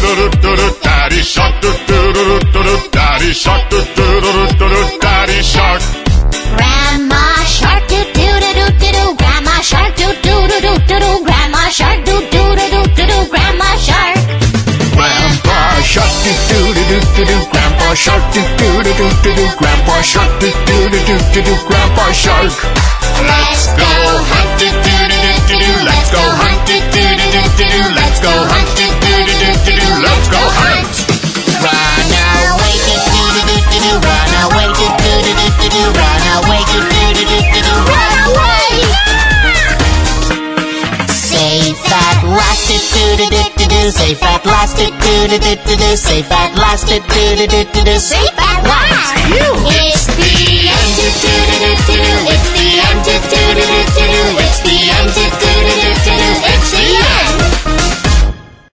Daddy shark, Daddy shark, Daddy shark. Grandma shark, doo doo doo doo doo doo. Grandma shark, doo doo doo doo doo doo. Grandma shark, doo doo doo doo doo doo. Grandma shark. Grandpa shark, doo doo doo doo doo doo. Grandpa shark, doo doo doo doo doo doo. Grandpa shark, doo doo doo doo doo doo. Grandpa shark. Let's go hunt, doo doo doo doo doo doo. Let's go hunt, doo doo doo doo doo doo. Let's go hunt, doo doo doo doo doo doo. Let's go hunt. Run away, doo doo doo doo doo doo. Run away, doo doo doo doo doo doo. Run away, doo doo doo doo doo doo. Run away. Safe at last, doo doo doo doo doo doo. Safe at last, doo doo doo doo doo doo. Safe at last, doo doo doo doo doo doo. Safe